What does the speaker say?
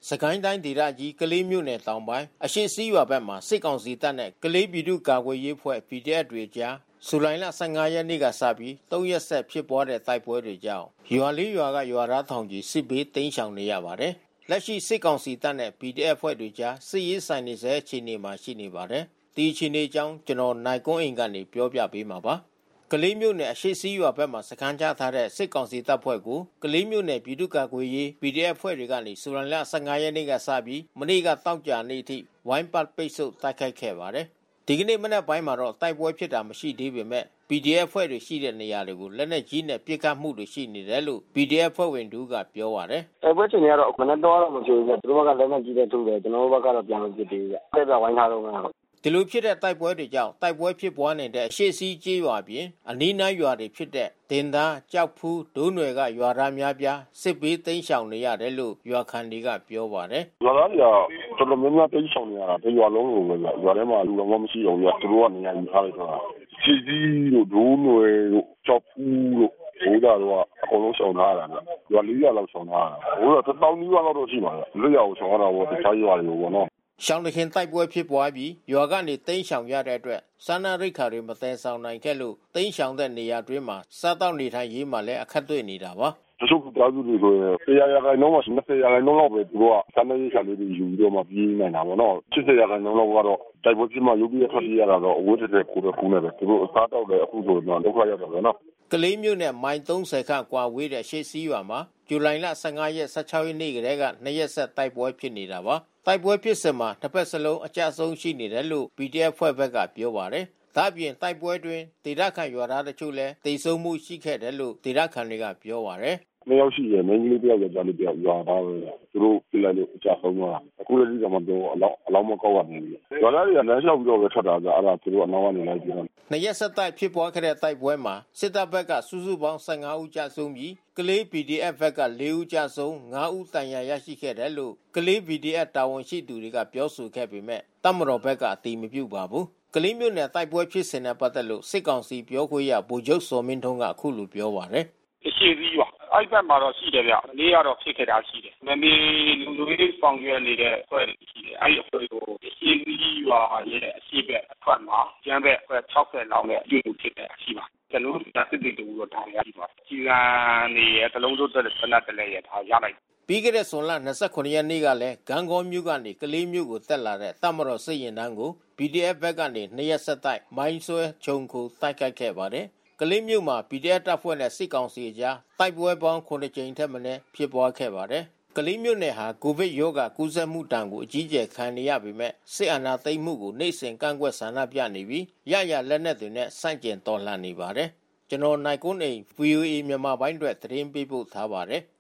စကိုင်းတိုင်းဒေသကြီးကလေးမြို့နယ်တောင်ပိုင်းအရှိစီးရွာဘက်မှာစစ်ကောင်စီတပ်နဲ့ကလေးပြည်သူ့ကာကွယ်ရေးအဖွဲ့ PDF တွေကြားဇူလိုင်လ15ရက်နေ့ကစပြီး3ရက်ဆက်ဖြစ်ပွားတဲ့တိုက်ပွဲတွေကြောင့်ရွာလေးရွာကရွာသားထောင်ကြီးစစ်ဘေးတိမ်းရှောင်နေရပါတယ်။လက်ရှိစစ်ကောင်စီတပ်နဲ့ PDF အဖွဲ့တွေကြားစစ်ရေးဆိုင်နေစေအခြေအနေမှာရှိနေပါတယ်။ဒီအခြေအနေကြောင်းကျွန်တော်နိုင်ကွန်းအိမ်ကနေပြောပြပေးမှာပါ။ကလေးမြို့နယ်အရှိစီးရွာဘက်မှာစခန်းချထားတဲ့စစ်ကောင်စီတပ်ဖွဲ့ကိုကလေးမြို့နယ်ပြည်သူ့ကာကွယ်ရေး PDF ဖွဲ့တွေကနေဇူလိုင်လ15ရက်နေ့ကစပြီးမနေ့ကတောက်ကြနေ့အထိဝိုင်းပတ်ပိတ်ဆို့တိုက်ခိုက်ခဲ့ပါတယ်။ဒီကနေ့မနက်ပိုင်းမှာတော့တိုက်ပွဲဖြစ်တာမရှိသေးပေမဲ့ PDF ဖွဲ့တွေရှိတဲ့နေရာတွေကိုလက်နက်ကြီးနဲ့ပစ်ခတ်မှုတွေရှိနေတယ်လို့ PDF ဖွဲ့ဝင်တို့ကပြောပါတယ်။တိုက်ပွဲချိန်တွေကတော့မနက်တော့မဖြစ်ဘူးဗျ။သူတို့ကလက်နက်ကြီးနဲ့ထုတယ်ကျွန်တော်တို့ဘက်ကတော့ပြန်မပစ်သေးဘူးဗျ။တိုက်ပွဲဝိုင်းထားတော့မယ်ဒီလိုဖြစ်တဲ့တိုက်ပွဲတွေကြောင့်တိုက်ပွဲဖြစ်ပွားနေတဲ့အရှိစီးကျေးရွာပြင်အနီးနားရွာတွေဖြစ်တဲ့တင်သားကြောက်ဖူးဒိုးနွယ်ကရွာသားများပြားစစ်ဘေးတိမ်းရှောင်နေရတယ်လို့ရွာခံတွေကပြောပါတယ်။ရွာသားတွေကတော်တော်များများတိမ်းရှောင်နေရတာတရွာလုံးလုံးပဲဗျ။ရွာထဲမှာလူတော့မရှိတော့ဘူးဗျ။သူတို့ကနေရာယူထားလိုက်တော့ရှိစီးတို့ဒိုးနွယ်တို့ကြောက်ဖူးတို့ဘိုးသားတို့ကအကုန်လုံးရှောင်ထားရတာဗျ။ရွာ4ရွာလောက်ရှောင်ထားရတာ။ဘိုးတော့1000နီးပါးလောက်တော့ရှိပါဗျ။လွတ်ရအောင်ရှောင်ရတာပေါ့တခြားရွာတွေပေါ့နော်ရှောင်းတခင်တိုက်ပွဲဖြစ်ပွားပြီးရွာကနေတိမ်းရှောင်ရတဲ့အတွက်စားနပ်ရိက္ခာတွေမသယ်ဆောင်နိုင်ခဲ့လို့တိမ်းရှောင်တဲ့နေရာတွင်းမှာစားတောက်နေထိုင်ရေးမှာလည်းအခက်တွေ့နေတာပါတချို့သားစုတွေဆိုရင်100ရာခိုင်နှုန်းမှ20ရာခိုင်နှုန်းလောက်ပဲသူတို့ကစားနပ်ရိက္ခာလေးတွေယူပြီးတော့မှပြေးနိုင်တာပေါ့နော်80ရာခိုင်နှုန်းလောက်ကတော့တိုက်ပွဲဖြစ်မှရုပ်ပြည့်ထွက်ပြေးရတာတော့အဝတ်တစ်ထည်ကိုယ်တစ်ခုနဲ့ပဲသူတို့အစားတောက်တယ်အခုဆိုတော့ဒုက္ခရောက်တယ်နော်ကလေးမြို့နဲ့မိုင်30ခန့်ကွာဝေးတဲ့ရှေ့စည်းရွာမှာဇူလိုင်လ15ရက်16ရက်နေ့ကတည်းက2ရက်ဆက်တိုက်ပွဲဖြစ်နေတာပါတိုက်ပွဲဖြစ်စဉ်မှာတစ်ဖက်စလုံးအကြအဆုံးရှိနေတယ်လို့ PDF ဖွဲ့ဘက်ကပြောပါတယ်။ဒါ့အပြင်တိုက်ပွဲတွင်ဒေသခံရွာသားတို့လည်းတိတ်ဆုံးမှုရှိခဲ့တယ်လို့ဒေသခံတွေကပြောပါတယ်။နှစ်ယောက်ရှိတယ်မင်းကြီးလေးတယောက်ယောက်ျားလေးတယောက်ရွာသားပဲ။သူတို့ပြလိုက်လို့အကြဆုံးသွားတာ။အခုလည်းဒီကမှတော့အလောင်းမကောက်ရနေပြီ။ရွာသားတွေကလမ်းလျှောက်ပြီးတော့ပဲထွက်တာကြအဲ့ဒါသူတို့အနောက်ကနေလိုက်ပြီးတော့နှစ်ရက်ဆက်တိုက်ဖြစ်ပွားခဲ့တဲ့တိုက်ပွဲမှာစစ်တပ်ဘက်ကစုစုပေါင်း15ဦးကြာဆုံးပြီးကလေး PDF ဘက်က4ဦးကြာဆုံး5ဦးတန်ရာရရှိခဲ့တယ်လို့ကလေး PDF တာဝန်ရှိသူတွေကပြောဆိုခဲ့ပေမဲ့တပ်မတော်ဘက်ကအတည်မပြုပါဘူးကလေးမျိုးနဲ့တိုက်ပွဲဖြစ်စဉ်နဲ့ပတ်သက်လို့စစ်ကောင်စီပြောခွင့်ရဗိုလ်ချုပ်စောမင်းထွန်းကအခုလိုပြောပါတယ်အရှိသီးရွာအဲ့ဘက်မှာတော့ရှိတယ်ဗျ။လေးကတော့ဖြစ်ခဲ့တာရှိတယ်။မမေလူလူလေးဆောင်ရွက်နေတဲ့အဖွဲ့ရှိတယ်။အဲ့အဖွဲ့ကိုအရှိသီးရွာရဲ့အရှိဘက်အထွက်မှာကျန်းဘက်အဖွဲ့60လောက်နဲ့ပြုလုပ်ဖြစ်တဲ့အရှိပါ။ကျွန်တော်တို့ကစစ်တေတူတော့ဒါရရှိပါ။ကြီးကံနေရတလုံးတို့တက်ဆန္ဒတလဲရထားရလိုက်ပြီးခဲ့တဲ့ဇွန်လ29ရက်နေ့ကလည်းဂန်းကောမြို့ကနေကလေးမြို့ကိုတက်လာတဲ့တပ်မတော်စစ်ရင်တန်းကို PDF ဘက်ကနေ2ရက်ဆက်တိုက်မိုင်းဆွဲခြုံခိုတိုက်ခိုက်ခဲ့ပါတယ်ကလေးမြို့မှာ PDF တပ်ဖွဲ့နဲ့စစ်ကောင်စီအကြားတိုက်ပွဲပေါင်း9ကြိမ်ထက်မနည်းဖြစ်ပွားခဲ့ပါတယ်။ကလေးမြို့နယ်ဟာကိုဗစ်ရောဂါကူးစက်မှုတံကိုအကြီးအကျယ်ခံနေရပေမဲ့စစ်အာဏာသိမ်းမှုကိုနှိမ့်စင်ကန့်ကွက်ဆန္ဒပြနေပြီးရလက်နက်တွေနဲ့စန့်ကျင်တော်လှန်နေပါတယ်။ကျွန်တော်နိုင်ကွန်းအိန် VOA မြန်မာပိုင်းအတွက်သတင်းပေးပို့ထားပါတယ်။